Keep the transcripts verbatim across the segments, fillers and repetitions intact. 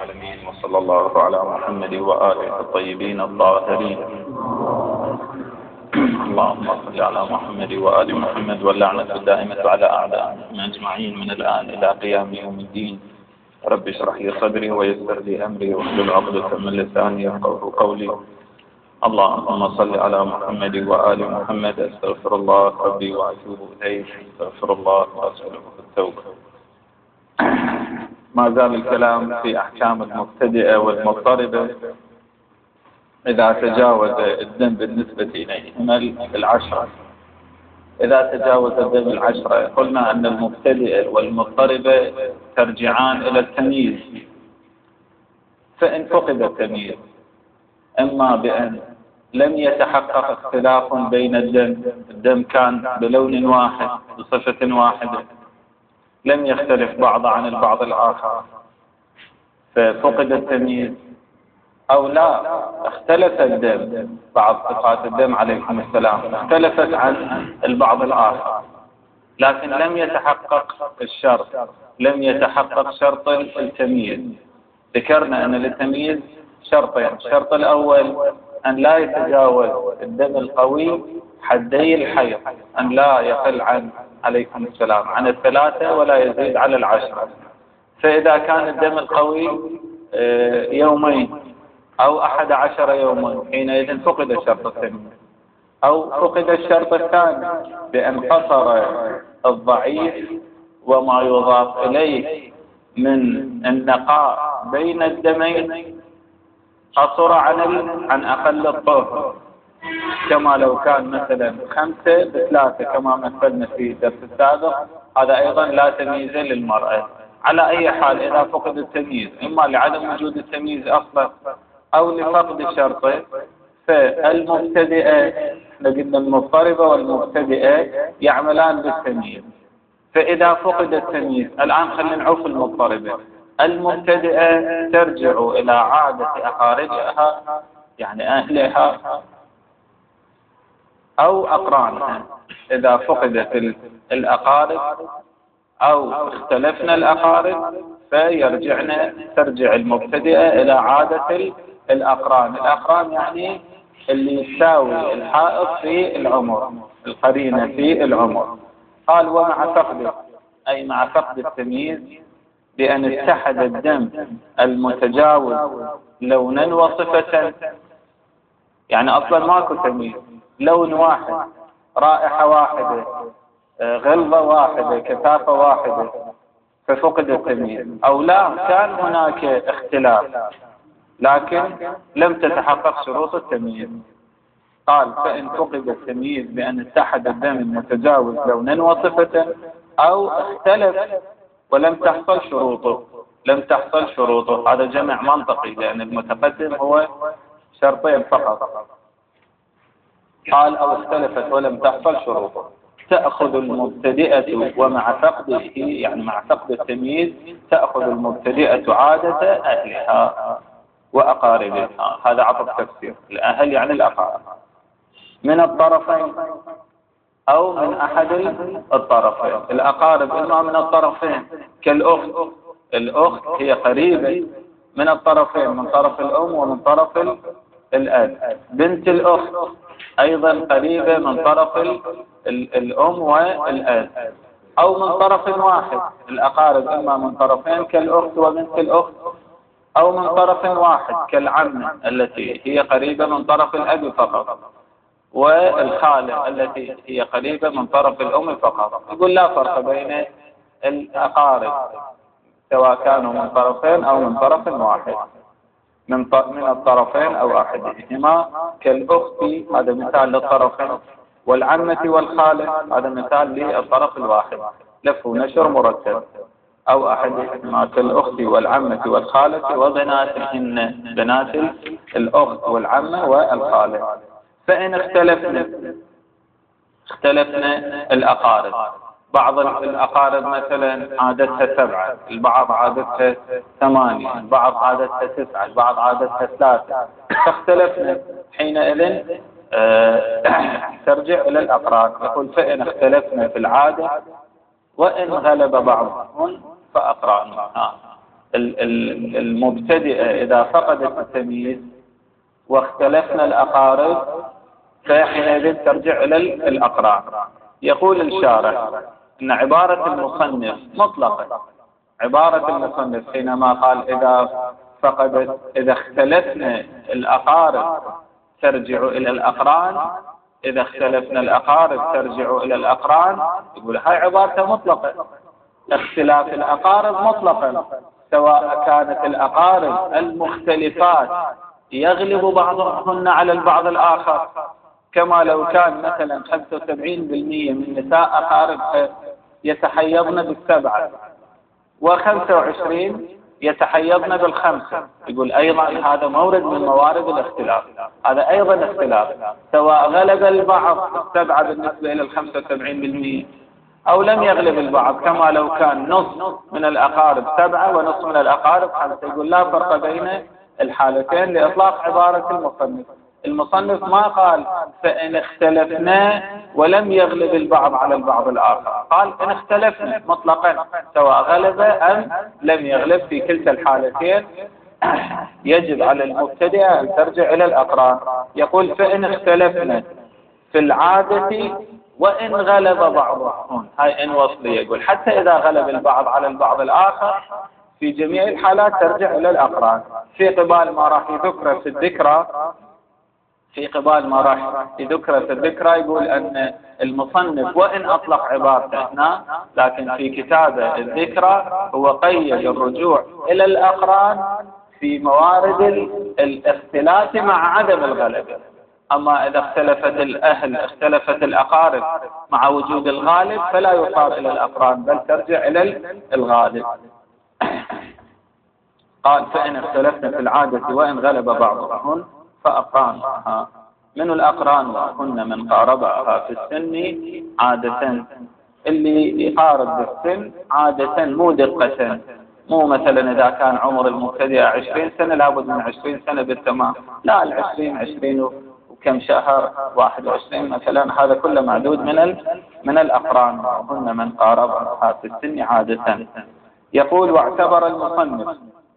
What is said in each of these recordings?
العالمين، وصلى الله على محمد وآله الطيبين الطاهرين. اللهم صل على محمد وآل محمد، واللعنة الدائمة على أعدائهم أجمعين من الآن إلى قيام يوم الدين. رب اشرح لي صدري ويسر لي أمري واحلل عقدة من لساني يفقهوا قولي. اللهم صل على محمد وآل محمد. استغفر الله ربي وأتوب إليه، استغفر الله وأسأله التوبة. ما زال الكلام في أحكام المبتدئة والمضطربة إذا تجاوز الدم بالنسبة إليهما العشرة. إذا تجاوز الدم العشرة قلنا أن المبتدئة والمضطربة ترجعان إلى التمييز. فإن فقد التمييز إما بأن لم يتحقق اختلاف بين الدم، الدم كان بلون واحد بصفة واحدة، لم يختلف بعض عن البعض الآخر ففقد التمييز، أو لا اختلف الدم، بعض صفات الدم عليكم السلام اختلفت عن البعض الآخر لكن لم يتحقق الشرط، لم يتحقق شرط التمييز. ذكرنا أن للتمييز شرطين: الشرط الأول أن لا يتجاوز الدم القوي حدي الحيض، أن لا يقل عن عليكم السلام عن الثلاثة ولا يزيد على العشرة. فإذا كان الدم القوي يومين أو أحد عشر يوما حينئذ فقد الشرط الثاني. أو فقد الشرط الثاني بأن قصر الضعيف وما يضاف إليه من النقاء بين الدمين قصر عن عن أقل الطهر، كما لو كان مثلا خمسة بثلاثة كما مثلنا في الدرس السابق، هذا أيضا لا تمييز للمرأة. على أي حال إذا فقد التمييز إما لعدم وجود التمييز أصلا أو لفقد شرطه، فالمبتدئة لقد المضطربة والمبتدئة يعملان بالتمييز. فإذا فقد التمييز الآن خلينا نعوف المضطربة، المبتدئة ترجع إلى عادة أقاربها يعني أهلها أو أقرانها. إذا فقدت الأقارب أو اختلفنا الأقارب فيرجعنا ترجع المبتدئة إلى عادة الأقران. الأقران يعني اللي يساوي الحائض في العمر، القرينة في العمر. قال ومع فقد، أي مع فقد التمييز بأن اتحد الدم المتجاوز لونا وصفة، يعني أصلا ماكو تمييز، لون واحد، رائحة واحدة، غلظة واحدة، كثافة واحدة، ففقد التمييز. أو لا كان هناك اختلاف لكن لم تتحقق شروط التمييز. قال فإن فقد التمييز بأن اتحد الدم المتجاوز لونا وصفة أو اختلف ولم تحصل شروطه، لم تحصل شروطه، هذا جمع منطقي لأن المتقدم هو شرطين فقط. قال أو اختلفت ولم تحصل شروطه، تأخذ المبتدئة ومع فقده يعني مع فقد التمييز تأخذ المبتدئة عادة أهلها وأقاربها. هذا عطف تفسير، الأهل يعني الأقارب من الطرفين أو من أحد الطرفين. الأقارب إما من الطرفين كالأخت، الأخت هي قريبة من الطرفين، من طرف الأم ومن طرف الأب. بنت الأخت أيضا قريبة من طرف الأم والأب، أو من طرف واحد. الأقارب إما من طرفين كالأخت وبنت الأخت، أو من طرف واحد كالعمة التي هي قريبة من طرف الأب فقط، والخالة التي هي قريبة من طرف الأم فقط. يقول لا فرق بين الأقارب سواء كانوا من طرفين أو من طرف واحد، من من الطرفين أو أحدهما. كالأخت هذا مثال للطرفين، والعمة والخالة هذا مثال للطرف الواحد، لف ونشر مرتب. أو أحدهما كالأخت والعمة والخالة وبناتهن، بنات الأخت والعمة والخالة. فإن اختلفنا اختلفنا الأقارب، بعض الأقارب مثلا عادتها سبعة، البعض عادتها ثمانية، البعض عادتها تسعة، البعض عادتها ثلاثة، فاختلفنا حينئذ آه ترجع إلى الأقران. يقول فإن اختلفنا في العادة وإن غلب بعضهم فأقرانها. المبتدئة إذا فقدت التمييز واختلفنا الأقارب فحينئذ ترجع إلى الأقران. يقول الشارح أن عبارة المصنف مطلقة. عبارة المصنف حينما قال إذا فقدت إذا اختلفنا الأقارب ترجع إلى الأقران، إذا اختلفنا الأقارب ترجع إلى الأقران، يقول هاي عبارة مطلقة. اختلاف الأقارب مطلقا، سواء كانت الأقارب المختلفات يغلب بعضهن على البعض الآخر، كما لو كان مثلا خمسة وسبعين بالمئة من نساء أقارب يتحيضن بالسبعة وخمسة وعشرين يتحيضن بالخمسة، يقول أيضا هذا مورد من موارد الاختلاف، هذا أيضا اختلاف، سواء غلب البعض السبعة بالنسبة إلى الخمسة وسبعين بالمئة أو لم يغلب البعض، كما لو كان نصف من الأقارب سبعة ونصف من الأقارب خمسة، يقول لا فرق بين الحالتين لإطلاق عبارة المصنف. المصنف ما قال فإن اختلفنا ولم يغلب البعض على البعض الآخر، قال إن اختلفنا مطلقا سواء غلب أم لم يغلب، في كلتا الحالتين يجب على المبتدئ أن ترجع إلى الأقران. يقول فإن اختلفنا في العادة وإن غلب بعضهم، هاي إن وصلية، يقول حتى إذا غلب البعض على البعض الآخر في جميع الحالات ترجع إلى الأقران. في قبال ما راح يذكر في الذكرى في قبال ما راح يذكر في الذكرى يقول أن المصنف وإن أطلق عبارته هنا، لكن في كتابه الذكرى هو قيد الرجوع إلى الأقران في موارد الاختلاف مع عدم الغلبة. أما إذا اختلفت الأهل اختلفت الأقارب مع وجود الغالب فلا يصار إلى الأقران بل ترجع إلى الغالب. قال فإن اختلفنا في العادة وإن غلب بعضهن فأقرانها. من الأقران وهن من قاربها في السن عادة، اللي يقارب بالسن عادة مو دقة، مو مثلا إذا كان عمر المبتدئ عشرين سنة لابد من عشرين سنة بالتمام، لا العشرين عشرين وكم شهر واحد وعشرين مثلا، هذا كله معدود من من الأقران وهن من قاربها في السن عادة. يقول واعتبر المصنف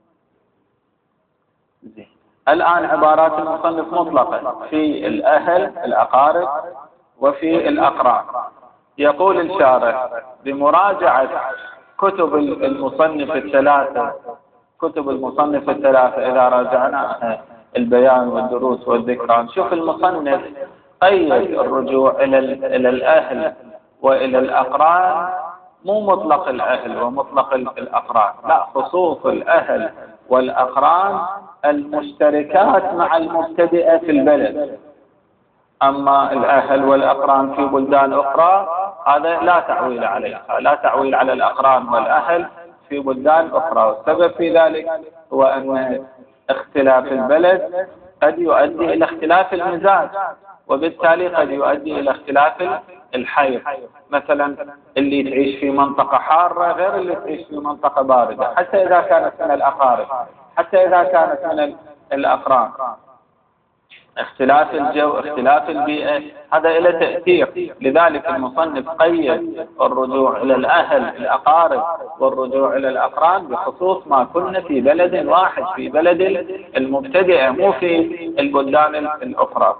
الآن عبارات المصنف مطلقة في الأهل الأقارب وفي الأقران. يقول الشارح بمراجعة كتب المصنف الثلاثة كتب المصنف الثلاثة إذا راجعنا البيان والدروس والذكرى نشوف المصنف قيد الرجوع إلى إلى الأهل وإلى الأقران، مو مطلق الأهل ومطلق الأقران، لا، خصوص الأهل والأقران المشتركات مع المبتدئة في البلد. أما الأهل والأقران في بلدان أخرى هذا لا تعويل عليها، لا تعويل على الأقران والأهل في بلدان أخرى. والسبب في ذلك هو أن اختلاف البلد قد يؤدي إلى اختلاف المزاج، وبالتالي قد يؤدي إلى اختلاف الحيض. مثلا اللي تعيش في منطقة حارة غير اللي تعيش في منطقة باردة، حتى إذا كانت من الأقارب، حتى إذا كانت من الأقران. اختلاف الجو اختلاف البيئة هذا إلى تأثير. لذلك المصنف قيد الرجوع إلى الأهل الأقارب والرجوع إلى الأقران بخصوص ما كنا في بلد واحد، في بلد المبتدئة، مو في البلدان الأخرى.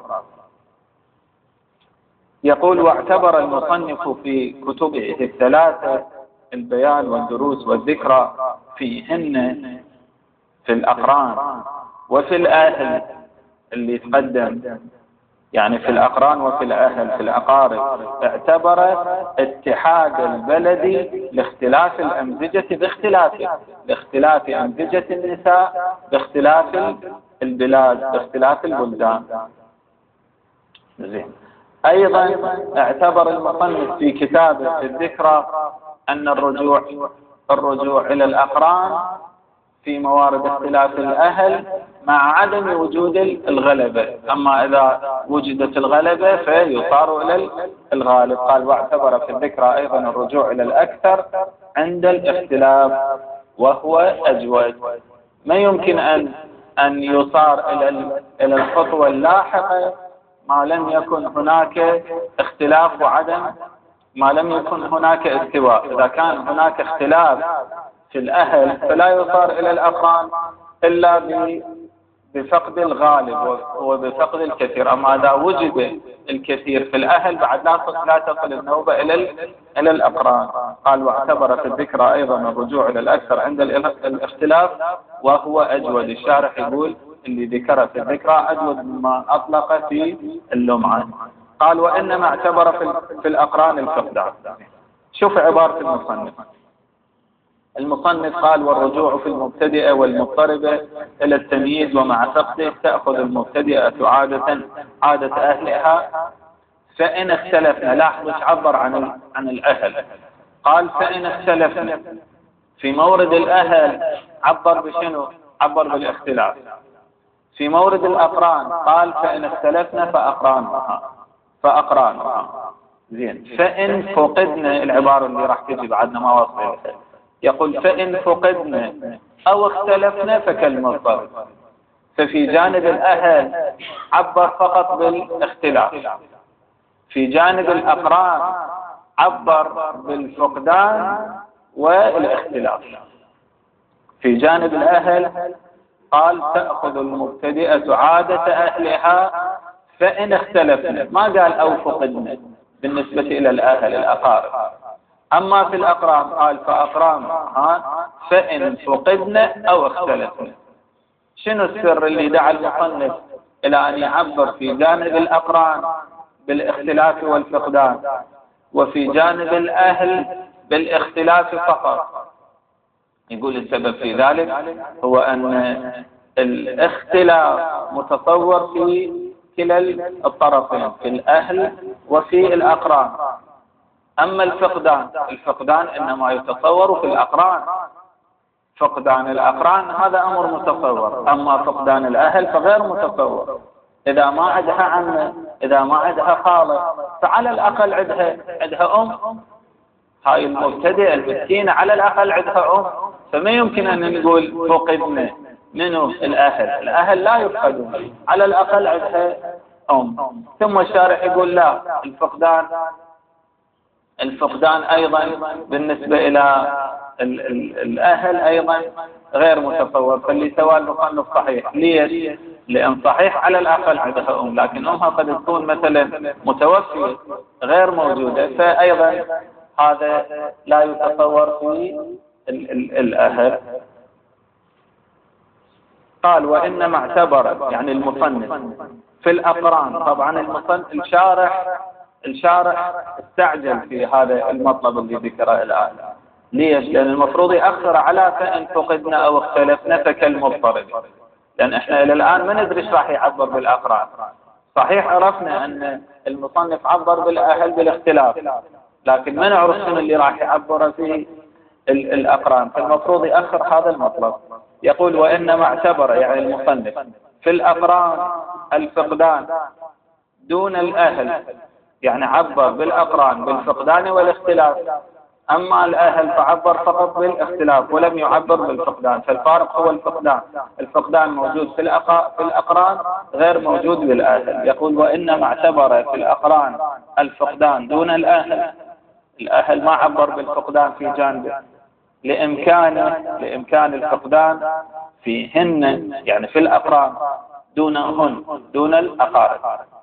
يقول واعتبر المصنف في كتبه الثلاثة البيان والدروس والذكرى فيهن في الأقران وفي الأهل اللي تقدم، يعني في الأقران وفي الأهل في الأقارب، اعتبر اتحاد البلد لاختلاف الأمزجة باختلافه، لاختلاف أمزجة النساء باختلاف البلاد باختلاف البلدان. زين. أيضا اعتبر المصنف في كتابه الذكرى أن الرجوع الرجوع إلى الأقران في موارد اختلاف الأهل مع عدم وجود الغلبة، أما إذا وجدت الغلبة فيصار إلى الغالب. قال واعتبر في الذكرى أيضا الرجوع إلى الأكثر عند الاختلاف وهو أجود. ما يمكن أن أن يصار إلى إلى الخطوة اللاحقة ما لم يكن هناك اختلاف وعدم ما لم يكن هناك استواء. إذا كان هناك اختلاف في الأهل فلا يصار إلى الأقران إلا بفقد الغالب وبفقد الكثير. أما إذا وجد الكثير في الأهل بعد لا تصل النوبة إلى إلى الأقران. قال واعتبر في الذكرى أيضا الرجوع إلى الأكثر عند الاختلاف وهو أجود. الشارح يقول اللي ذكر في الذكرى أجود مما أطلق في اللمعة. قال وإنما اعتبر في الأقران الفقدان. شوف عبارة المصنف. المصنف قال والرجوع في المبتدئة والمضطربة إلى التمييز ومع فقده تأخذ المبتدئة عادة عادة أهلها فإن اختلفنا. لاحظ عبر عن عن الأهل. قال فإن اختلفنا في مورد الأهل عبر بشنو؟ عبر بالاختلاف. في مورد الأقران قال فإن اختلفنا فأقرانها فأقرانها زين. فإن فقدنا العبارة اللي راح تجي بعدنا ما وصلها. يقول فإن فقدنا أو اختلفنا فكالمضطرب. ففي جانب الأهل عبر فقط بالاختلاف. في جانب الأقران عبر بالفقدان والاختلاف. في جانب الأهل قال تأخذ المبتدئة عادة أهلها فإن اختلفنا. ما قال أو فقدنا بالنسبة إلى الأهل الأقارب. أما في الأقران قال فأقران فإن فقدنا أو اختلفنا. شنو السر اللي دعا المصنف إلى أن يعبر في جانب الأقران بالاختلاف والفقدان وفي جانب الأهل بالاختلاف فقط؟ يقول السبب في ذلك هو أن الاختلاف متصور في كلا الطرفين في الأهل وفي الأقران. أما الفقدان الفقدان إنما يتصور في الأقران. فقدان الأقران هذا أمر متصور. أما فقدان الأهل فغير متصور. إذا ما عندها عمة إذا ما عندها خالة فعلى الأقل عندها عندها أم. هاي المبتدئة المسكينة على الأقل عندها أم. فما يمكن أن نقول فقدنا منه الأهل. الأهل لا يفقدون على الأقل عندها أم. ثم الشارح يقول لا الفقدان الفقدان أيضا بالنسبة إلى ال ال الأهل أيضا غير متصور. فاللي سوى المصنف صحيح. ليش؟ لأن صحيح على الأقل عندها أم لكن أمها قد تكون مثلا متوفية غير موجودة فأيضا هذا لا يتصور في ال ال الأهل. قال وإنما اعتبر يعني المصنف في الأقران. طبعا المصنف الشارح الشارح استعجل في هذا المطلب اللي ذكره الآن. ليش؟ لأن المفروض يأخر على فإن فقدنا أو اختلفنا فكالمضطرب. لأن احنا إلى الآن ما ندري ايش راح يعبر بالأقران. صحيح عرفنا أن المصنف عبر بالأهل بالاختلاف لكن ما نعرف شنو اللي راح يعبر في الأقران. فالمفروض يأخر هذا المطلب. يقول وإنما اعتبر يعني المصنف في الأقران الفقدان دون الأهل يعني عبر بالأقران بالفقدان والاختلاف. أما الأهل فعبر فقط بالاختلاف ولم يعبر بالفقدان. فالفارق هو الفقدان. الفقدان موجود في في الأقران غير موجود بالأهل. يقول وإنما اعتبر في الأقران الفقدان دون الأهل. الأهل ما عبر بالفقدان في جانبه لإمكان لإمكان الفقدان فيهن يعني في الأقران دونهن دون الأقارب.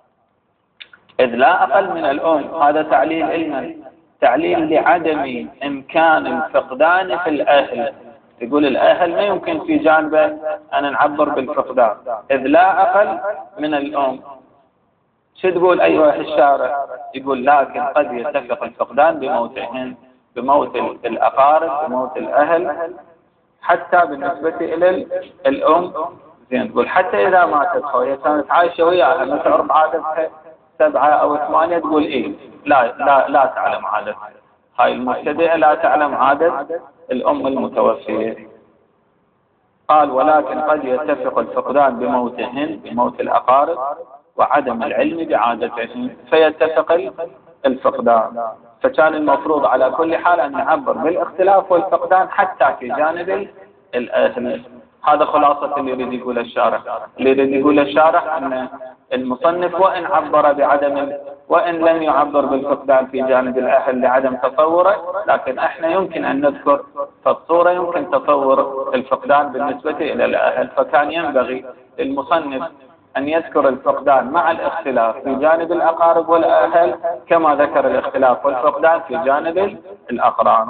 إذ لا أقل من الأم. هذا تعليل علما تعليل لعدم إمكان الفقدان في الأهل. يقول الأهل ما يمكن في جانبه أن نعبر بالفقدان إذ لا أقل من الأم. شو تقول أيها الشارع؟ يقول لكن قد يتفق الفقدان بموتهن بموت الأقارب بموت الأهل حتى بالنسبة إلى الأم. زين تقول حتى إذا ماتت وهي كانت عايشة وياها ما تعرف عادتها سبعة أو ثمانية تقول إيه لا لا لا تعلم عادة هاي المبتدئة لا تعلم عادة الأم المتوفية. قال ولكن قد يتفق الفقدان بموتهن بموت الأقارب وعدم العلم بعادتهن فيتفق الفقدان. فكان المفروض على كل حال أن نعبر بالاختلاف والفقدان حتى في جانب الأهل. هذا خلاصة اللي يريد يقول الشارح. اللي يريد يقول الشارح أن المصنف وإن عبر بعدم وإن لم يعبر بالفقدان في جانب الأهل لعدم تصوره، لكن احنا يمكن أن نذكر فالصورة يمكن تصور الفقدان بالنسبة إلى الأهل، فكان ينبغي للمصنف أن يذكر الفقدان مع الاختلاف في جانب الأقارب والأهل كما ذكر الاختلاف والفقدان في جانب الأقران.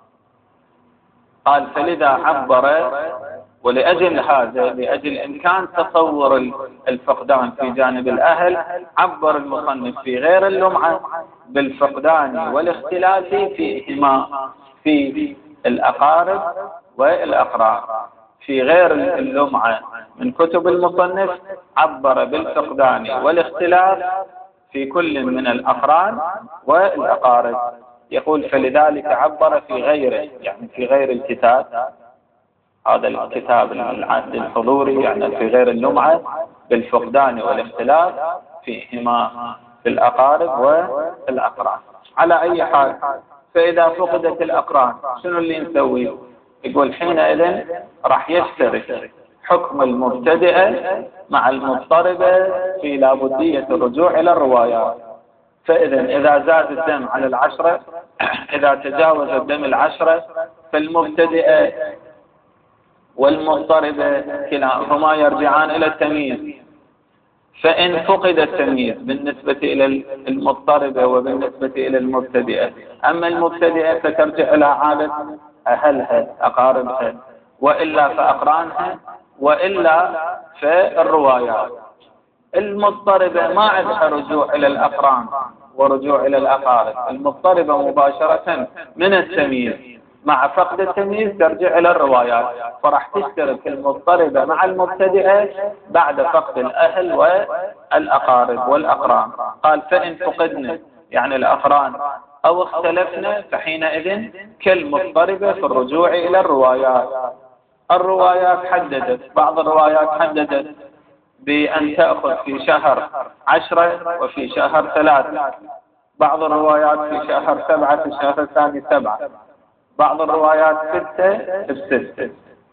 قال فلذا عبر، ولأجل هذا لأجل إمكان تصور الفقدان في جانب الأهل عبر المصنف في غير اللمعة بالفقدان والاختلاف فيهما في الأقارب والأقران. في غير اللمعة من كتب المصنف عبر بالفقدان والاختلاف في كل من الأقران والأقارب. يقول فلذلك عبر في غيره، يعني في غير الكتاب، هذا الكتاب العهد الحضوري يعني في غير اللمعة بالفقدان والاختلاف فيهما في الأقارب والأقران. على أي حال فإذا فقدت الأقران شنو اللي نسوي؟ يقول حينئذ راح يشترك حكم المبتدئة مع المضطربة في لابدية الرجوع إلى الروايات. فإذا إذا زاد الدم على العشرة، إذا تجاوز الدم العشرة، فالمبتدئة والمضطربة كلاهما يرجعان إلى التمييز. فإن فقد التمييز بالنسبة إلى المضطربة وبالنسبة إلى المبتدئة، أما المبتدئة فترجع إلى عادة أهلها أقاربها، وإلا فأقرانها، وإلا فالروايات. المضطربة ما عندها رجوع إلى الأقران ورجوع إلى الأقارب، المضطربة مباشرة من التمييز مع فقد التمييز ترجع إلى الروايات، فراح تشترك المضطربة مع المبتدئة بعد فقد الأهل والأقارب والأقران. قال فإن فقدنا يعني الأقران أو اختلفنا فحينئذ كالمضطربة في الرجوع إلى الروايات. الروايات حددت، بعض الروايات حددت بأن تأخذ في شهر عشرة وفي شهر ثلاثة، بعض الروايات في شهر سبعة في الشهر الثاني سبعة، بعض الروايات ستة بستة.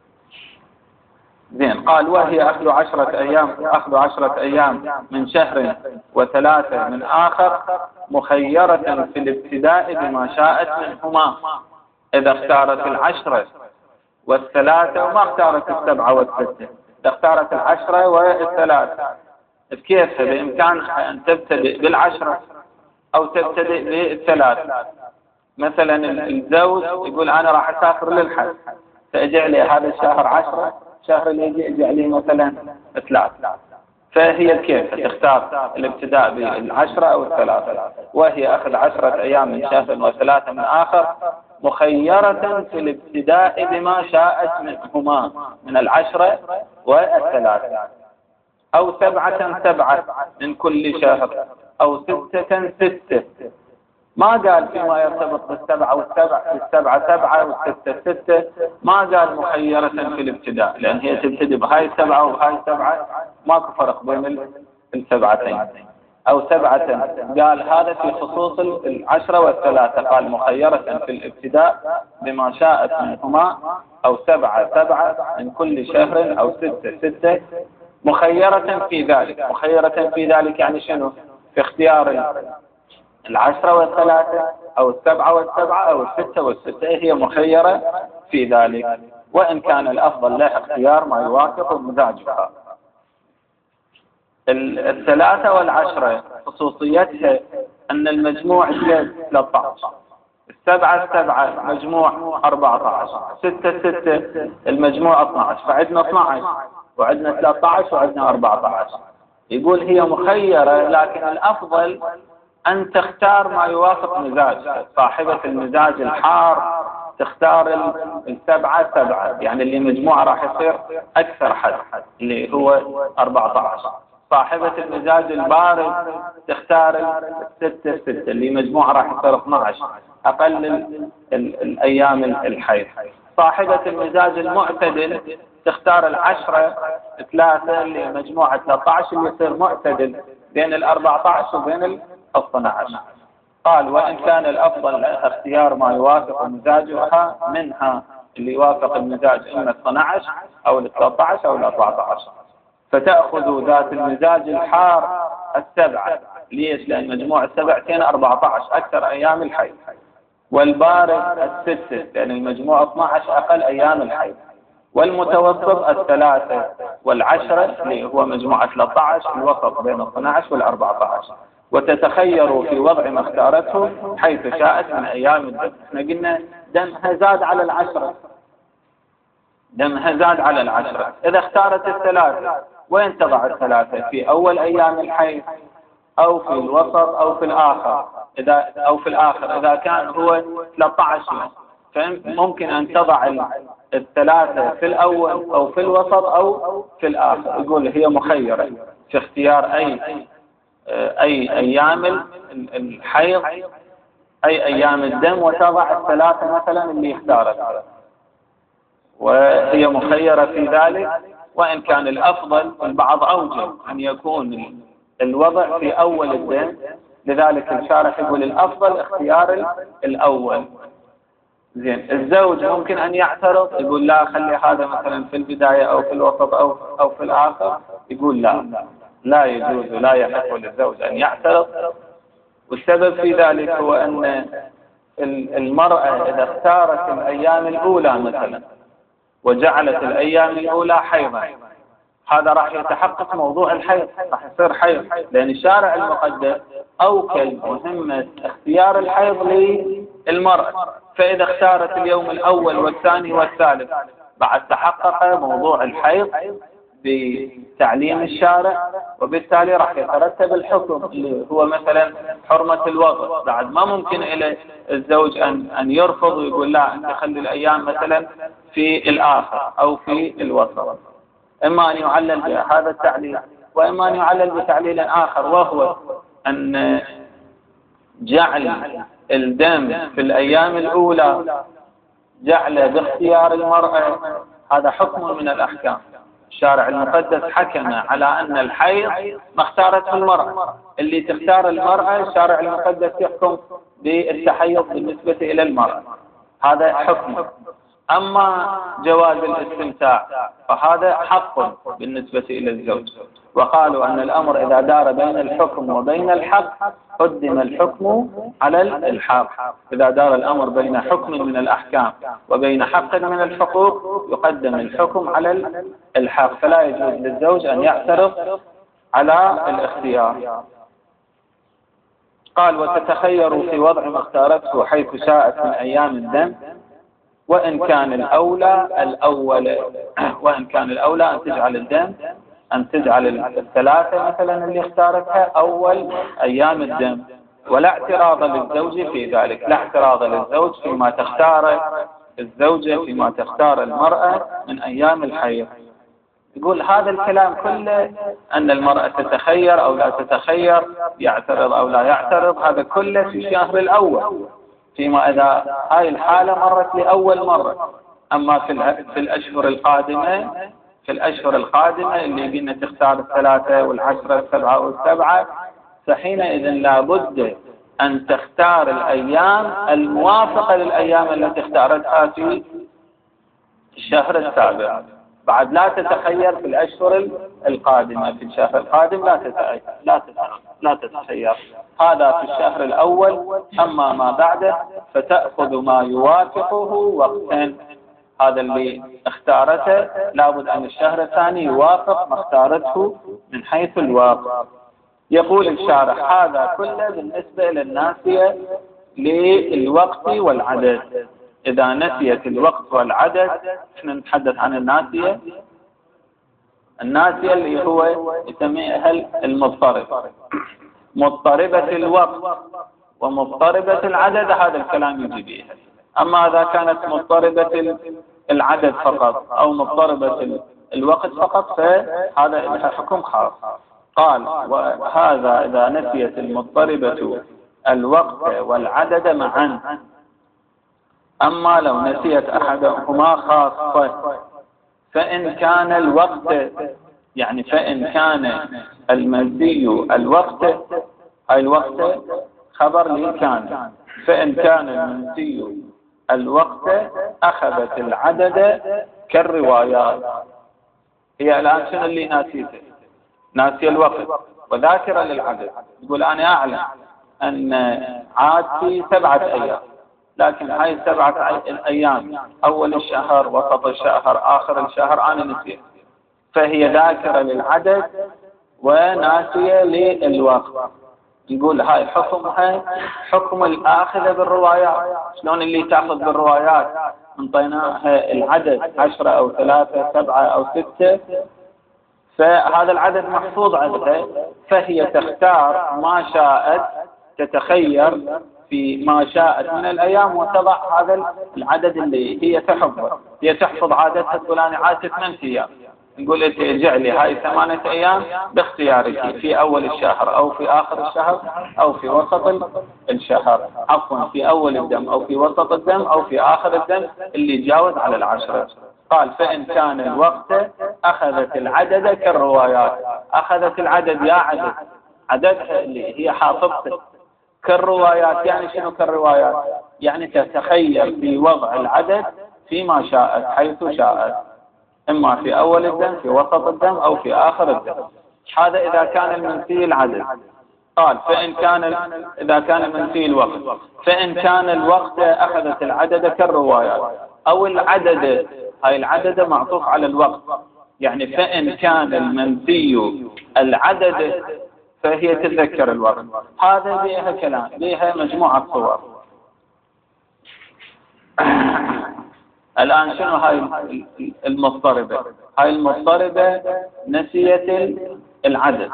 زين. قال وهي أخذ عشرة أيام أخذ عشرة أيام من شهر وثلاثة من آخر مخيرة في الابتداء بما شاءت منهما، إذا اختارت العشرة والثلاثة وما اختارت السبعة والستة، إذا اختارت العشرة والثلاثة كيف؟ بإمكانها أن تبتدئ بالعشرة أو تبتدئ بالثلاثة. مثلا الزوج يقول أنا راح أسافر للحج، فأجع لي هذا الشهر عشرة، شهر اللي يجي أجع لي مثلا ثلاثة، فهي كيف تختار الابتداء بالعشرة أو الثلاثة. وهي أخذ عشرة أيام من شهر وثلاثة من آخر مخيرة في الابتداء بما شاءت منهما من العشرة والثلاثة، أو سبعة سبعة من كل شهر، أو ستة ستة. ما قال فيما يرتبط بالسبعة والسبعة بالسبعة سبعة والستة ستة، ما قال مخيرة في الابتداء، لأن هي تبتدي بهاي السبعة وهاي السبعة، ماكو فرق بين السبعتين. أو سبعة، قال هذا في خصوص العشرة والثلاثة، قال مخيرة في الابتداء بما شاءت منهما، أو سبعة سبعة من كل شهر، أو ستة ستة، مخيرة في ذلك. مخيرة في ذلك يعني شنو؟ في اختيار العشرة والثلاثة أو السبعة والسبعة أو الستة والستة، هي مخيرة في ذلك، وإن كان الأفضل لها اختيار ما يوافق مزاجها. الثلاثة والعشرة خصوصيتها أن المجموع ثلاثة عشر، السبعة السبعة مجموع أربعة عشر، ستة ستة المجموع اثني عشر، فعندنا اثني عشر وعندنا ثلاثة عشر وعندنا أربعة عشر. يقول هي مخيرة، لكن الأفضل أن تختار ما يوافق مزاج صاحبة المزاج الحار، تختار السبعة سبعة، يعني اللي مجموعة راح يصير أكثر حد اللي هو أربعة عشر. صاحبة المزاج البارد تختار الستة ستة اللي مجموعة راح يصير اثني عشر، أقل ال ال الأيام الحيض. صاحبة المزاج المعتدل تختار العشرة ثلاثة اللي مجموعة ثلاثة عشر، اللي يصير معتدل بين الأربعة عشر وبين الاثنى عشر. قال وإن كان الأفضل اختيار ما يوافق مزاجها منها اللي يوافق المزاج إما اثني عشر أو ثلاثة عشر أو أربعة عشر، فتأخذ ذات المزاج الحار السبعة. ليش؟ لأن مجموع السبعتين أربعة عشر أكثر أيام الحيض، والبارد الستة لأن المجموع اثني عشر أقل أيام الحيض، والمتوسط الثلاثة والعشرة اللي هو مجموعة ثلاثة عشر الوسط بين اثني عشر والأربعة عشر. وتتخير في وضع ما اختارته حيث شاءت من أيام الدم. احنا قلنا دمها زاد على العشرة، دمها زاد على العشرة. إذا اختارت الثلاثة وين تضع الثلاثة؟ في أول أيام الحيض أو في الوسط أو في الآخر؟ إذا أو في الآخر إذا كان هو ثلاثة عشر يوم، فممكن أن تضع الثلاثة في الأول أو في الوسط أو في الآخر. يقول هي مخيرة في اختيار أي أي أيام الحيض أي أيام الدم، وتضع الثلاثة مثلا اللي اختارت، وهي مخيرة في ذلك. وإن كان الأفضل البعض أوجه أن يكون الوضع في أول الدم، لذلك الشارح يقول الأفضل اختيار الأول. زين، الزوج ممكن أن يعترض يقول لا خلي هذا مثلا في البداية أو في الوسط أو أو في الآخر. يقول لا لا يجوز، لا يحق للزوج أن يعترض. والسبب في ذلك هو أن المرأة إذا اختارت الأيام الأولى مثلا وجعلت الأيام الأولى حيضا، هذا راح يتحقق موضوع الحيض، راح يصير حيض، لأن الشارع المقدس أوكل مهمة اختيار الحيض للمرأة. فإذا اختارت اليوم الأول والثاني والثالث بعد تحقق موضوع الحيض بتعليم الشارع، وبالتالي راح يترتب الحكم اللي هو مثلا حرمة الوضع. بعد ما ممكن إلى الزوج أن أن يرفض ويقول لا أنت خلي الأيام مثلا في الآخر أو في الوسط. إما أن يعلل بهذا التعليل، وإما أن يعلل بتعليل آخر، وهو أن جعل الدم في الأيام الأولى جعل باختيار المرأة، هذا حكم من الأحكام. الشارع المقدس حكم على أن الحيض ما اختارته المرأة، اللي تختار المرأة الشارع المقدس يحكم بالتحيض بالنسبة إلى المرأة، هذا حكم. أما جواز الاستمتاع فهذا حق بالنسبة إلى الزوج. وقالوا أن الأمر إذا دار بين الحكم وبين الحق قدم الحكم على الحق. إذا دار الأمر بين حكم من الأحكام وبين حق من الحقوق يقدم الحكم على الحق، فلا يجوز للزوج أن يعترض على الاختيار. قال وتتخير في وضع ما اختارته حيث شاءت من أيام الدم، وإن كان الأولى الأول وإن كان الأولى أن تجعل الدم أن تجعل الثلاثة مثلا اللي اختارتها أول أيام الدم، ولا اعتراض للزوج في ذلك، لا اعتراض للزوج فيما تختار الزوجة فيما تختار المرأة من أيام الحيض. يقول هذا الكلام كله أن المرأة تتخير أو لا تتخير، يعترض أو لا يعترض، هذا كله في الشهر الأول، فيما إذا هاي الحالة مرت لأول مرة. أما في في الأشهر القادمة في الأشهر القادمة اللي قلنا تختار الثلاثة والعشرة السبعة والسبعة، فحينئذ لابد أن تختار الأيام الموافقة للأيام التي اختارتها في الشهر السابق. بعد لا تتخير في الأشهر القادمة، في الشهر القادم لا تتخير لا تتخير, لا تتخير. هذا في الشهر الأول. أما ما بعده فتأخذ ما يوافقه وقتا. هذا اللي اختارته لابد أن الشهر الثاني يوافق ما اختارته من حيث الواقع. يقول الشارح هذا كله بالنسبة للناسية للوقت والعدد. إذا نسيت الوقت والعدد، احنا نتحدث عن الناسية الناسية اللي هو يسميها المضطرب، مضطربة الوقت ومضطربة العدد، هذا الكلام يجي بها. أما إذا كانت مضطربة العدد فقط أو مضطربة الوقت فقط فهذا لها حكم خاص. قال وهذا إذا نسيت المضطربة الوقت والعدد معا. أما لو نسيت أحدهما خاصة فإن كان الوقت، يعني فإن كان المنسي الوقت، أي الوقت خبر لي كان، فإن كان المنسي الوقت أخذت العدد كالروايات. هي الآن شنو اللي ناسيته؟ ناسي الوقت وذاكرة للعدد. تقول أنا أعلم أن عادتي سبعة أيام، لكن هاي السبعة الأيام أول الشهر، وسط الشهر، آخر الشهر، أنا نسيت. فهي ذاكرة للعدد وناسية للوقت. نقول هاي حكمها حكم الآخذة بالروايات. شلون اللي تأخذ بالروايات انطيناها العدد عشرة أو ثلاثة سبعة أو ستة، فهذا العدد محفوظ عندها، فهي تختار ما شاءت، تتخير في ما شاءت من الأيام وتضع هذا العدد اللي هي تحفظه. هي تحفظ عادتها، تقول أنا عادتي ثمان أيام، نقول أنت اجعلي هاي ثمانية أيام باختيارك، في أول الشهر أو في آخر الشهر أو في وسط الشهر، عفوا في أول الدم أو في وسط الدم أو في آخر الدم اللي يتجاوز على العشرة. قال فإن كان الوقت أخذت العدد كالروايات. أخذت العدد يا عدد، عددها اللي هي حافظته كالروايات. يعني شنو كالروايات؟ يعني تتخير في وضع العدد فيما شاءت حيث شاءت، إما في أول الدم في وسط الدم أو في آخر الدم. هذا إذا كان المنفي العدد. قال فإن كان إذا كان المنفي الوقت. فإن كان الوقت أخذت العدد كالروايات أو العدد، هاي العدد معطوف على الوقت، يعني فإن كان المنفي العدد فهي تتذكر الوقت. هذا بيها كلام، بيها مجموعة صور. الآن شنو هاي المضطربة؟ هاي المضطربة نسيت العدد.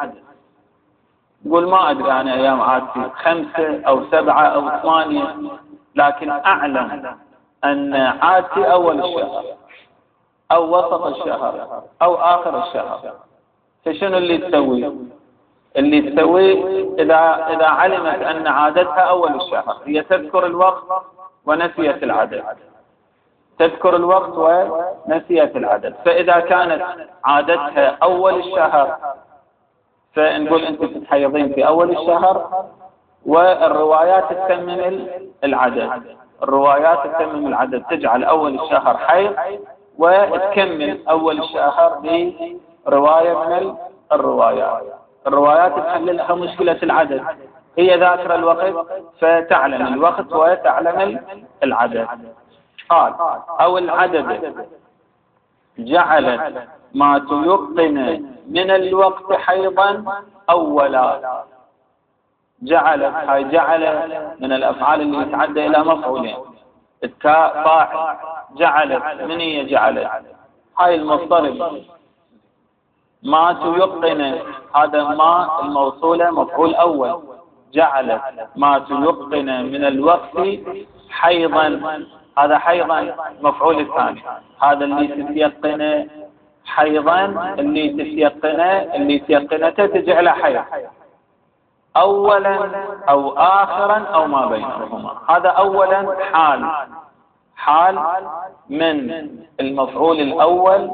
تقول ما أدري أنا أيام عادتي خمسة أو سبعة أو ثمانية، لكن أعلم أن عادتي أول الشهر أو وسط الشهر أو آخر الشهر. فشنو اللي تسوي؟ اللي تسوي إذا إذا علمت أن عادتها أول الشهر، هي تذكر الوقت ونسيت العدد، تذكر الوقت ونسيت العدد. فإذا كانت عادتها أول الشهر، فنقول أنت تتحيضين في أول الشهر، والروايات تتمم العدد. الروايات تتمم العدد، تجعل أول الشهر حيض وتكمل أول الشهر برواية من الروايات. الروايات تحللها مشكلة العدد. هي ذاكرة الوقت فتعلم الوقت وتعلم العدد. قال أو العدد جعلت ما تيقن من الوقت حيضا أولا. جعلت، هاي جعل من الأفعال اللي يتعدى إلى مفعولين، التاء فاعل. جعلت، من هي جعلت؟ هاي المضطرب. ما تيقن، هذا ما الموصولة مفعول أول. جعلت ما تيقن من الوقت حيضا، هذا حيضا مفعول الثاني. هذا اللي تتيقن حيضا، اللي تتيقنه اللي تيقنته تجعله حيض أولا أو آخرا أو ما بينهما. هذا أولا حال، حال من المفعول الأول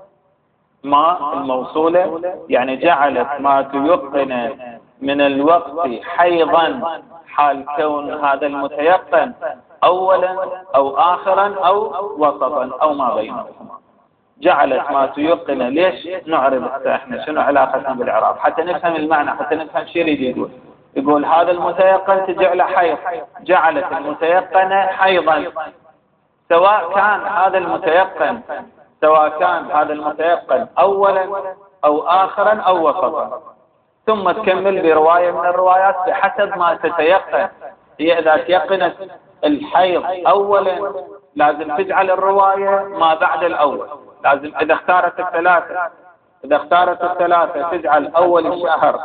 ما الموصولة، يعني جعلت ما تيقن من الوقت حيضا، حال كون هذا المتيقن أولا أو آخرا أو وسطا أو ما بينهما. جعلت ما تيقن. ليش نعرف احنا شنو علاقتنا بالإعراب؟ حتى نفهم المعنى، حتى نفهم شو يريد يقول. يقول هذا المتيقن تجعله حيض. جعلت المتيقن حيضا، سواء كان هذا المتيقن سواء كان هذا المتيقن أولا أو آخرا أو وسطا. ثم تكمل برواية من الروايات بحسب ما تتيقن. هي إذا تيقنت الحيض أولا لازم تجعل الرواية ما بعد الأول. لازم إذا اختارت الثلاثة إذا اختارت الثلاثة تجعل أول الشهر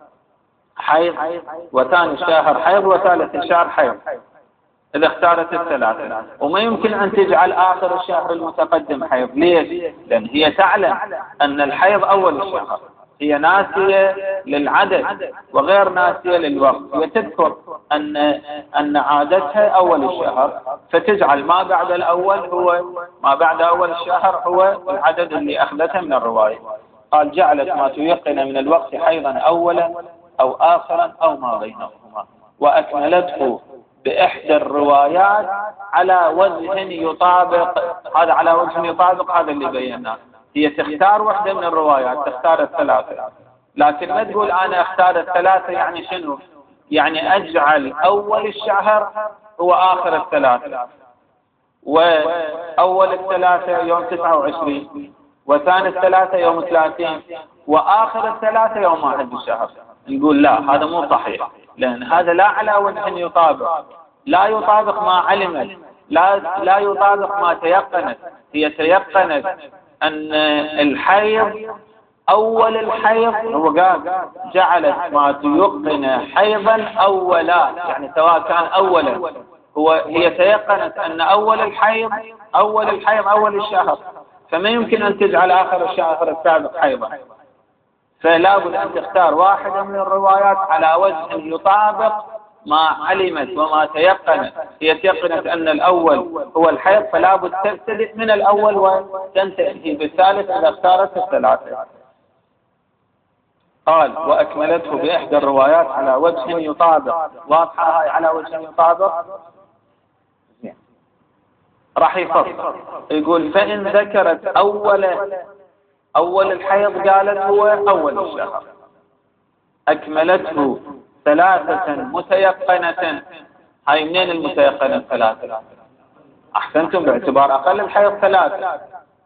حيض وثاني الشهر حيض وثالث الشهر حيض، إذا اختارت الثلاثة. وما يمكن أن تجعل آخر الشهر المتقدم حيض. ليش؟ لأن هي تعلم أن الحيض أول الشهر، هي ناسية للعدد وغير ناسية للوقت. هي تذكر أن أن عادتها أول الشهر، فتجعل ما بعد الأول هو ما بعد أول الشهر هو العدد اللي أخذته من الرواية. قال جعلت ما تيقن من الوقت حيضا أولا أو آخرا أو ما بينهما وأكملته بإحدى الروايات على وجه يطابق، هذا على وجه يطابق هذا اللي بيناه. هي تختار واحدة من الروايات، تختار الثلاثة، لكن ما تقول أنا أختار الثلاثة يعني شنو؟ يعني أجعل أول الشهر هو آخر الثلاثة، وأول الثلاثة يوم تسعة وعشرين، وثاني الثلاثة يوم ثلاثين، وآخر الثلاثة يوم واحد الشهر. نقول لا، هذا مو صحيح، لأن هذا لا على وجه يطابق، لا يطابق ما علمت، لا لا يطابق ما تيقنت. هي تيقنت أن الحيض أول الحيض، هو قال جعلت ما تيقن حيضا أولا، يعني سواء كان أولا، هو هي تيقنت أن أول الحيض أول الحيض أول الشهر، فما يمكن أن تجعل آخر الشهر السابق حيضا. فلا بد أن تختار واحدة من الروايات على وجه يطابق ما علمت وما تيقنت. هي تيقنت أن الأول هو الحيض، فلا بد تبتدئ من الأول وتنتهي بالثالث إذا اختارت الثلاثة. قال وأكملته بإحدى الروايات على وجه يطابق. واضحة هاي على وجه يطابق؟ راح يفصل يقول فإن ذكرت أول أول الحيض قالت هو أول الشهر، أكملته ثلاثة متيقنة. هاي منين المتيقنة ثلاثة؟ أحسنتم، باعتبار أقل الحيض ثلاثة.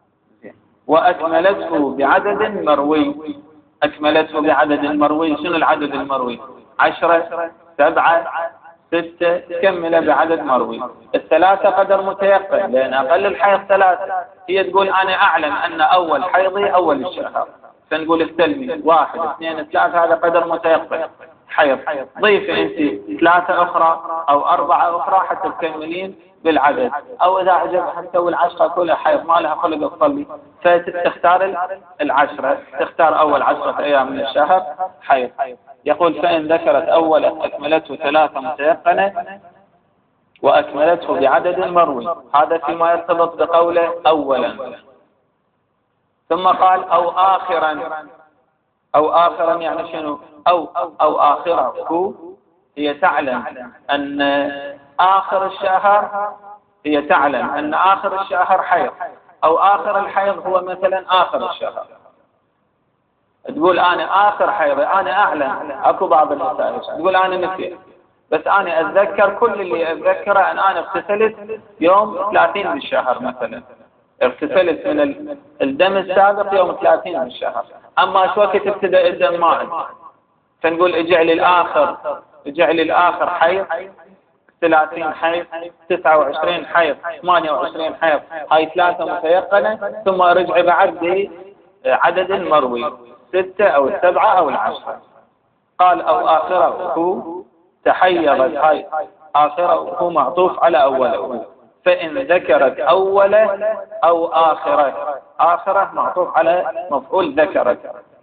وأكملته بعدد مروي. أكملته بعدد مروي، شنو العدد المروي؟ عشرة، سبعة، ستة، تكمل بعدد مروي. الثلاثة قدر متيقن لأن أقل الحيض ثلاثة. هي تقول أنا أعلم أن أول حيضي أول الشهر، فنقول استلمي واحد اثنين ثلاثة، هذا قدر متيقن حيض. ضيفي أنت ثلاثة أخرى أو أربعة أخرى حتى تكملين بالعدد، أو إذا عجبها تسوي العشرة كلها حيض ما لها خلق تصلي، فتختار العشرة، تختار أول عشرة أيام من الشهر حيض. يقول فإن ذكرت أولا أكملته ثلاثة متيقنة وأكملته بعدد مروي. هذا فيما يرتبط بقوله أولا. ثم قال أو آخرا. أو آخرا يعني شنو؟ أو أو آخره. هي تعلم أن آخر الشهر هي تعلم أن آخر الشهر حيض، أو آخر الحيض هو مثلا آخر الشهر. تقول أنا آخر حيض، أنا أعلم. أكو بعض النساء تقول أنا نسيت، بس أنا أتذكر كل اللي أتذكره أن أنا اغتسلت يوم ثلاثين من الشهر مثلا، اغتسلت من الدم السابق يوم ثلاثين من الشهر، أما شو وقت ابتدأ الدم ما أدري. فنقول اجعل الآخر اجعل الآخر حيض، ثلاثين حيض، تسعة وعشرين حيض، ثمانية وعشرين حيض، هاي ثلاثة متيقنة، ثم ارجع بعد عدد مروي، ستة أو السبعة أو العشرة. قال أو آخره تحيضت. هاي آخره معطوف على أوله. فإن ذكرت أوله أو آخره، آخره معطوف على مفعول ذكرت.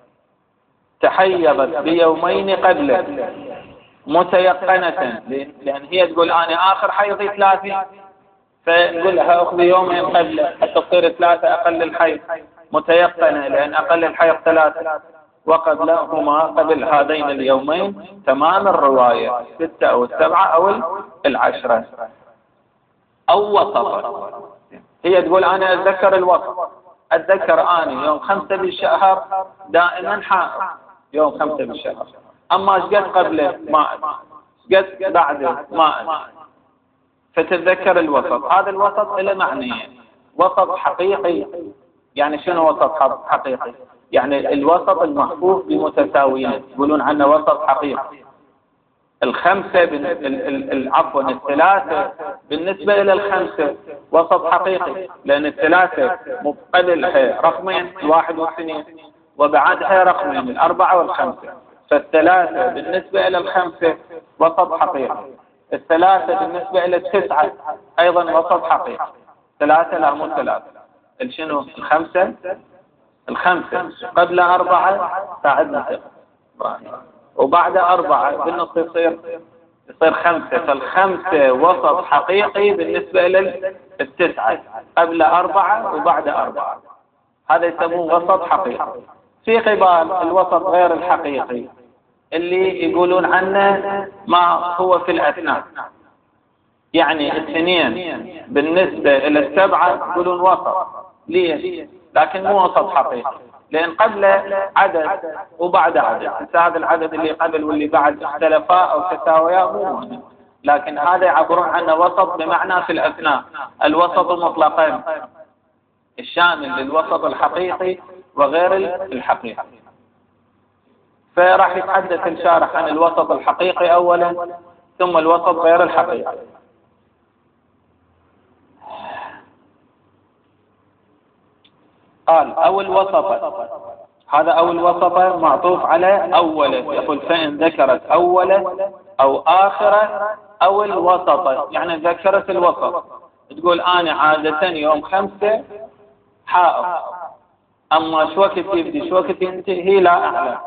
تحيضت بيومين قبله متيقنة، لأن هي تقول أنا آخر حيضي ثلاثين، فنقول لها أخذ يومين قبله حتى تصير ثلاثة أقل الحيض، متيقنة لأن أقل الحيض ثلاثة، وقبلهما قبل هذين اليومين تمام الرواية، ستة أو السبعة أو العشرة. أو وسط. هي تقول أنا أتذكر الوسط، أتذكر أنا يوم خمسة بالشهر دائما حائض، يوم خمسة بالشهر، أما شقد قبله ما شقد بعده ما، فتتذكر الوسط. هذا الوسط له معنيين. وسط حقيقي، يعني شنو وسط حقيقي؟ يعني الوسط المحفوف بمتساويين، يقولون عنه وسط حقيقي. الخمسة عفوا الثلاثة بالنسبة إلى الخمسة وسط حقيقي، لأن الثلاثة مقبلها رقمين، الواحد والاثنين، وبعدها رقمين، الأربعة والخمسة. فالثلاثة بالنسبة إلى الخمسة وسط حقيقي، الثلاثة بالنسبة إلى التسعة أيضا وسط حقيقي. ثلاثة لا مو ثلاثة، شنو الخمسة؟ الخمسة قبل أربعة ساعدنا، وبعد أربعة بالنص يصير يصير خمسة. فالخمسة وسط حقيقي بالنسبة إلى التسعة، قبل أربعة وبعد أربعة، هذا يسموه وسط حقيقي. في قبال الوسط غير الحقيقي اللي يقولون عنه ما هو في الأثناء، يعني اثنين بالنسبة إلى السبعة يقولون وسط. ليش؟ لكن مو وسط حقيقي، لأن قبل عدد وبعد عدد، هذا العدد اللي قبل واللي بعد اختلفا أو تساويا مو مهم، لكن هذا يعبرون عنه وسط بمعنى في الأثناء، الوسط المطلقين الشامل للوسط الحقيقي وغير الحقيقي. فراح يتحدث الشارح عن الوسط الحقيقي أولا ثم الوسط غير الحقيقي. قال أو الوسط، هذا أو الوسط معطوف على أوله، يقول فإن ذكرت أوله أو آخره أو الوسط، يعني ذكرت الوسط، تقول أنا عادة يوم خمسة حائض، أما شو وقت يبدي شو وقت ينتهي هي لا أعلم.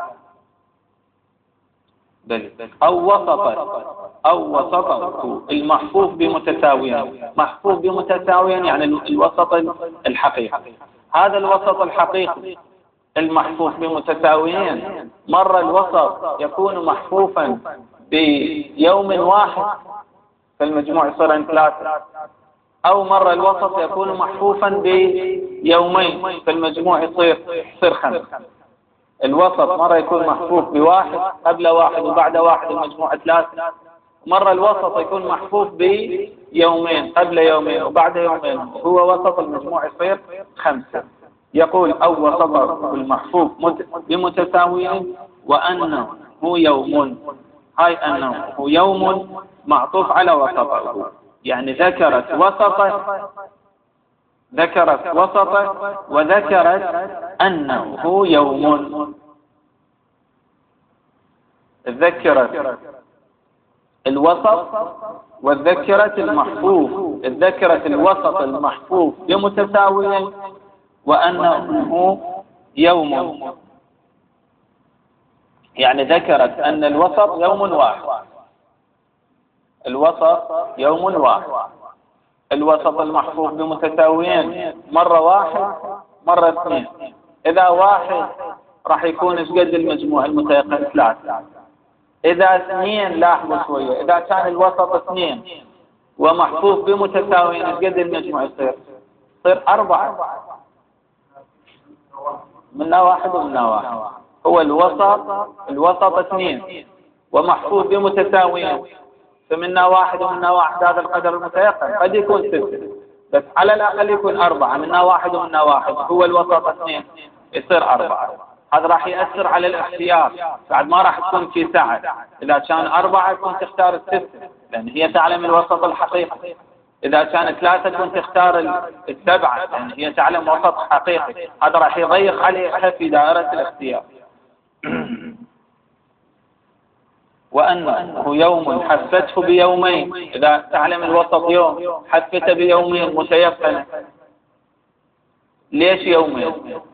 بل أو وسط، أو وسطه المحفوف بمتساويين، محفوف بمتساويين يعني الوسط الحقيقي. هذا الوسط الحقيقي المحفوف بمتساويين، مرة الوسط يكون محفوفا بيوم واحد فالمجموع يصير ثلاثة، أو مرة الوسط يكون محفوفا بيومين فالمجموع يصير يصير خمسة. الوسط مرة يكون محفوف بواحد قبل واحد وبعد واحد المجموع ثلاثة، مرة الوسط يكون محفوف بيومين قبل يومين وبعد يومين هو وسط المجموع يصير خمسة. يقول أو وسط المحفوف بمتساويين وأنه هو يوم، هاي أنه هو يوم معطوف على وسطه، يعني ذكرت وسطه، ذكرت وسطه وذكرت أنه هو يوم. ذكرت الوسط وذكرت المحفوف، ذكرت الوسط المحفوف بمتساويين وأنه يوم، يعني ذكرت أن الوسط يوم واحد، الوسط يوم واحد، الوسط المحفوف بمتساويين مرة واحد مرة اثنين. إذا واحد راح يكون ايش قد المجموع المتيقن ثلاثة، إذا اثنين لاحظوا شوية، إذا كان الوسط اثنين ومحفوف بمتساويين ايش قد المجموع يصير؟ يصير أربعة، منا واحد ومنا واحد. هو الوسط الوسط اثنين ومحفوظ بمتساويين فمنا واحد ومنا واحد، هذا القدر المتيقن قد يكون ستة بس على الأقل يكون أربعة، منا واحد ومنا واحد هو الوسط اثنين يصير أربعة. هذا راح يأثر على الاختيار، بعد ما راح تكون في سعة، إذا كان أربعة كنت تختار الستة لأن هي تعلم الوسط الحقيقي، إذا كانت ثلاثة كنت تختار السبعة لأن هي تعلم وسط حقيقي. هذا راح يضيق عليها في دائرة الاختيار. وأنه يوم حفته بيومين، إذا تعلم الوسط يوم حفته بيومين متيقنة. ليش يومين؟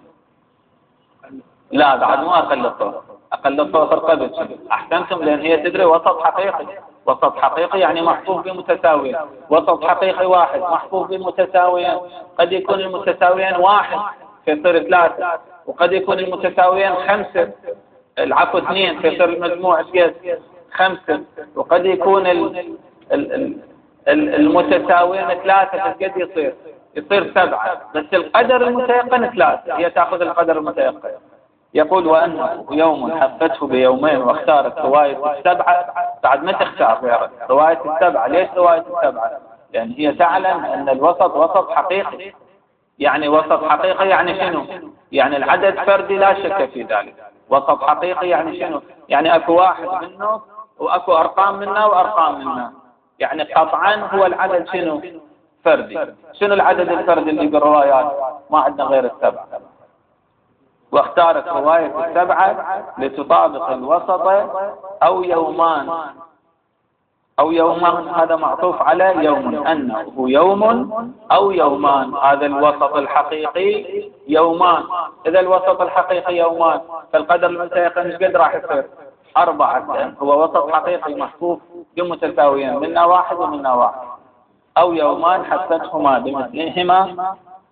لا بعد مو أقل الطوفر، أقل الطوفر قبل أحسنتم لأن هي تدري وسط حقيقي، وسط حقيقي يعني محفوظ بمتساويين، وسط حقيقي واحد محفوظ بمتساويين، قد يكون المتساويين واحد فيصير ثلاثة، وقد يكون المتساويين خمسة العفو اثنين فيصير المجموع قد خمسة، وقد يكون ال ال ال المتساويين ثلاثة قد يصير يصير سبعة، بس القدر المتيقن ثلاثة، هي تأخذ القدر المتيقن. يقول وأنه يوم حفته بيومين واختارت رواية السبعة، بعد ما تختار غيرها رواية السبعة. ليش رواية السبعة؟ لأن هي تعلم أن الوسط وسط حقيقي، يعني وسط حقيقي يعني شنو؟ يعني العدد فردي لا شك في ذلك. وسط حقيقي يعني شنو؟ يعني أكو واحد منه وأكو أرقام منه وأرقام منه، يعني قطعا هو العدد شنو؟ فردي. شنو العدد الفردي اللي بالروايات؟ ما عندنا غير السبعة، واختارت رواية السبعة لتطابق الوسط أو يومان، أو يومان هذا معطوف على يوم، أنه يوم أو يومان، هذا الوسط الحقيقي يومان. إذا الوسط الحقيقي يومان فالقدر المتيقن قد راح يصير أربعة، هو وسط حقيقي محفوف بمتساويين منا واحد ومنا واحد. أو يومان حفتهما بمثلهما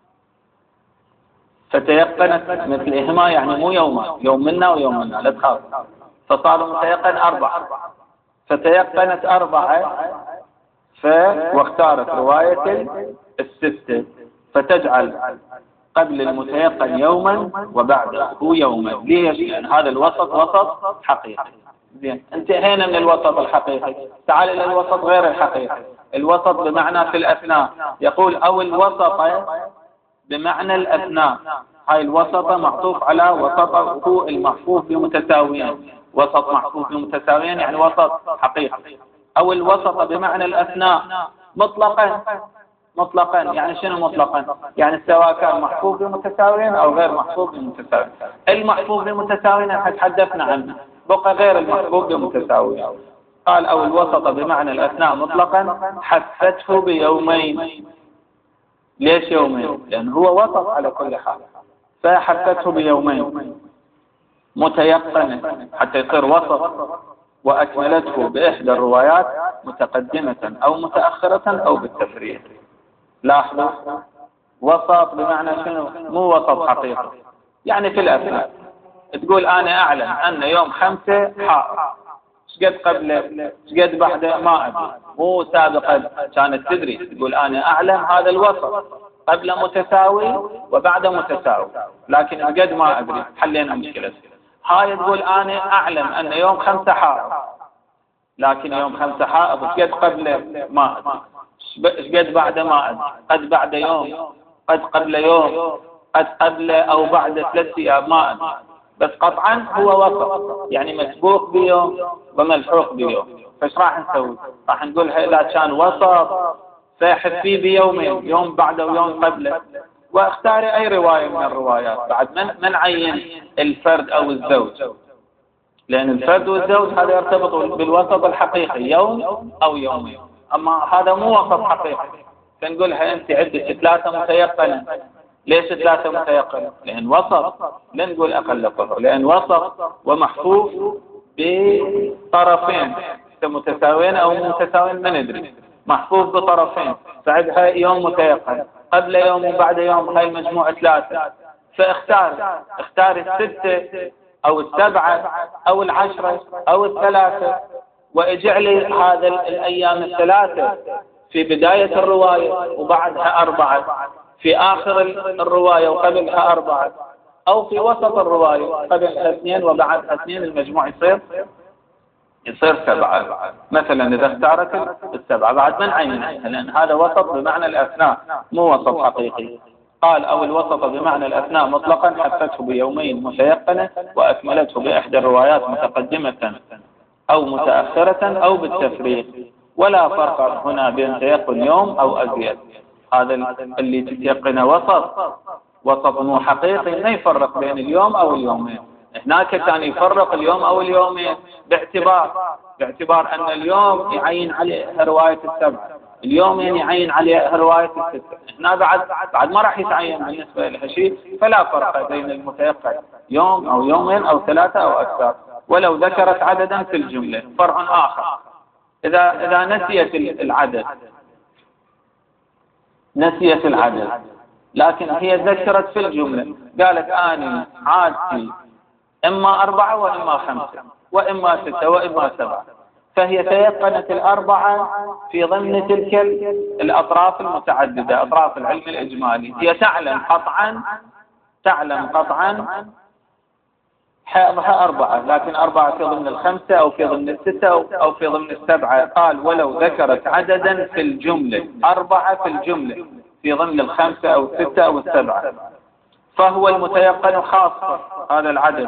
فتيقنت مثلهما، يعني مو يومان، يوم منا ويوم منا لا تخاف، فصار متيقن أربعة فتيقنت أربعة ف واختارت رواية الستة، فتجعل قبل المتيقن يوما وبعده يوما. ليش؟ لأن هذا الوسط وسط حقيقي. زين، انتهينا من الوسط الحقيقي، تعال إلى الوسط غير الحقيقي. الوسط بمعنى في الأثناء، يقول أو الوسط بمعنى الأثناء. هاي الوسط معطوف على وسطه المحفوف بمتساويين. وسط محفوف بمتساويين يعني وسط حقيقي. أو الوسط بمعنى الأثناء مطلقا. مطلقا يعني شنو مطلقا؟ يعني سواء كان محفوظ بمتساويين أو غير محفوظ بمتساويين. المحفوظ بمتساويين احنا تحدثنا عنه، بقى غير المحفوظ بمتساويين. قال أو الوسط بمعنى الأثناء مطلقا حثته بيومين. ليش يومين؟ لأن هو وسط على كل حال، فحثته بيومين متيقنا حتى يصير وسط، وأكملته بإحدى الروايات متقدمة أو متأخرة أو بالتفريق. لاحظوا، وسط بمعنى شنو؟ مو وسط حقيقي. يعني في الأثناء تقول أنا أعلم أن يوم خمسة حائض، شقد قبله شقد بعده ما أدري، مو سابقا كانت تدري. تقول أنا أعلم هذا الوسط، قبل متساوي وبعد متساوي، لكن قد ما أدري. حلينا مشكلة. هاي تقول أنا أعلم أن يوم خمسة حائض، لكن يوم خمسة حائض شقد قبله ما أدري، شقد بعده ما أدري، قد بعد يوم، قد قبل يوم، قد قبل أو بعد ثلاث أيام ما أدري. بس قطعا هو وسط، يعني مسبوق بيوم وملحوق بيوم. فايش راح نسوي؟ راح نقول لا كان وسط فاحث فيه بيومين، يوم بعده ويوم قبله. واختاري أي رواية من الروايات. بعد من من عين الفرد أو الزوج، لأن الفرد والزوج هذا يرتبط بالوسط الحقيقي، يوم أو يومين. أما هذا مو وسط حقيقي، فنقولها أنت عندك ثلاثة متيقنة. ليش ثلاثة متيقنة؟ لأن وسط، لا نقول أقل قهر، لأن وسط ومحفوف بطرفين متساويين أو متساويين ما ندري، محفوف بطرفين، فعندها يوم متيقن، قبل يوم وبعد يوم، هاي المجموعة ثلاثة. فاختار اختار الستة أو السبعة أو العشرة أو الثلاثة، واجعلي هذا الأيام الثلاثة في بداية الرواية وبعدها أربعة، في آخر الرواية وقبلها أربعة، أو في وسط الرواية قبلها اثنين وبعدها اثنين، المجموع يصير يصير سبعة. مثلا إذا اختارت السبعة بعد من عينها، لأن هذا وسط بمعنى الأثناء مو وسط حقيقي. قال أو الوسط بمعنى الأثناء مطلقا حثته بيومين متيقنة وأكملته بإحدى الروايات متقدمة أو متأخرة أو بالتفريق. ولا فرق هنا بين تيقن يوم أو أزيد. هذا اللي تتيقن وسط وسط مو حقيقي ما يفرق بين اليوم أو اليومين. هناك كان يفرق اليوم أو اليومين باعتبار باعتبار أن اليوم يعين عليه رواية السبعة، اليومين يعين عليه رواية الستة. هنا بعد بعد ما راح يتعين بالنسبة له شيء، فلا فرق بين المتيقن يوم أو يومين أو ثلاثة أو أكثر. ولو ذكرت عددا في الجملة فرع آخر. إذا إذا نسيت العدد نسيت العدد لكن هي ذكرت في الجملة، قالت أنا عادتي إما أربعة وإما خمسة وإما ستة وإما سبعة، فهي تيقنت الأربعة في ضمن تلك الأطراف المتعددة، أطراف العلم الإجمالي. هي تعلم قطعا تعلم قطعا حيضها أربعة، لكن أربعة في ضمن الخمسة أو في ضمن الستة أو في ضمن السبعة. قال ولو ذكرت عددا في الجملة، أربعة في الجملة في ضمن الخمسة أو الستة أو السبعة، فهو المتيقن خاصة هذا العدد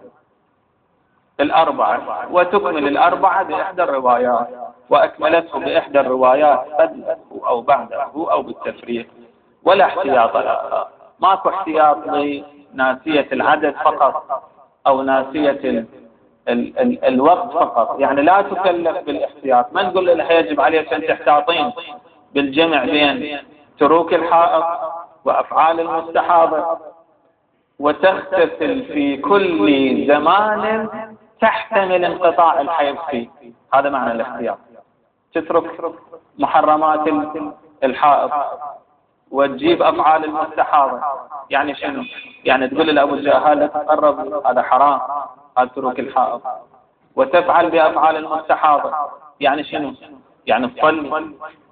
الأربعة، وتكمل الأربعة بإحدى الروايات، وأكملته بإحدى الروايات قبله أو بعده أو بالتفريق. ولا احتياط لها، ماكو احتياط لناسية العدد فقط أو ناسية ال ال ال الوقت فقط. يعني لا تكلف بالاحتياط، ما نقول لها يجب عليك أن تحتاطين بالجمع بين تروك الحائط وأفعال المستحاضة، وتغتسل في كل زمان تحتمل انقطاع الحيض فيه. هذا معنى الاحتياط. تترك محرمات الحائض وتجيب أفعال المستحاضة. يعني شنو؟ يعني تقول لأبو الجهال لا تقرب، هذا حرام، هذا تروك الحائض. وتفعل بأفعال المستحاضة. يعني شنو؟ يعني تصلي،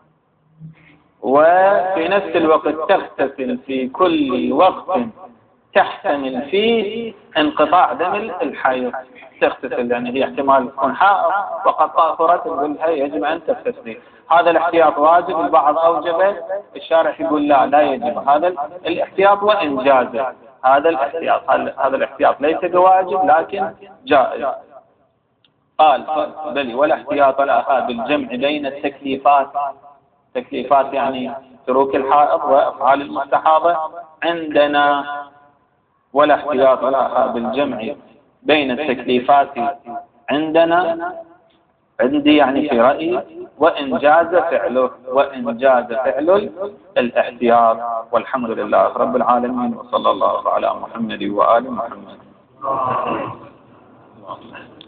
وفي نفس الوقت تغتسل في كل وقت تحتمل فيه انقطاع دم الحيض. تغتسل يعني هي احتمال تكون حائض وقد طهرت، نقول لها يجب أن تغتسلي. هذا الاحتياط واجب، البعض أوجبه، الشارح يقول لا لا يجب هذا الاحتياط وإن جاز. هذا الاحتياط هذا الاحتياط ليس بواجب لكن جائز. قال بل ولا احتياط لها بالجمع بين التكليفات، تكليفات يعني تروك الحائض وأفعال المستحاضة عندنا، ولا احتياط لها بالجمع بين التكليفات عندنا، عندي يعني في رأيي، وإن جاز فعله، وإن جاز فعل الاحتياط. والحمد لله رب العالمين، وصلى الله على محمد وآل محمد.